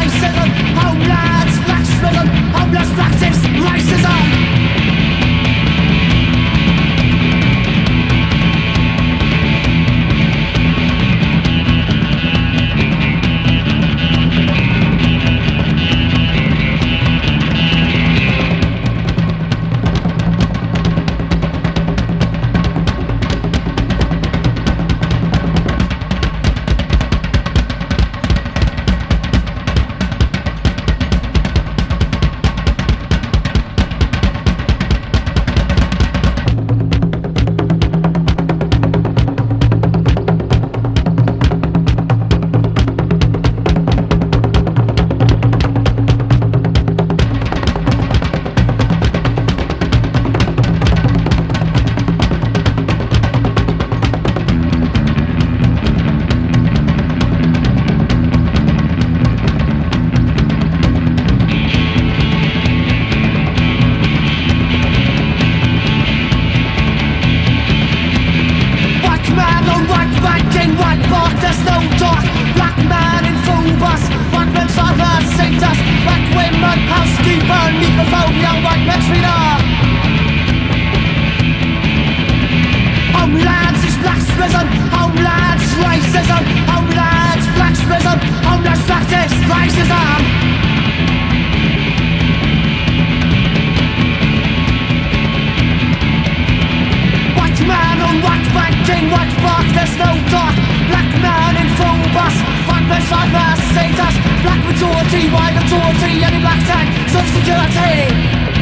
racism, homelands, blacks rhythm, homeless practice, racism. There's no talk, black man in full bus, white men father, Satan's, black women, housekeeper, microphone, young white men reader. Homelands is black's prison, homelands racism, homelands black's prison, homeless practice, racism. White man on white banking, white park, there's no talk. Black man in full bus, white men side mass, Satan's, black majority, white authority, any black tag, social security.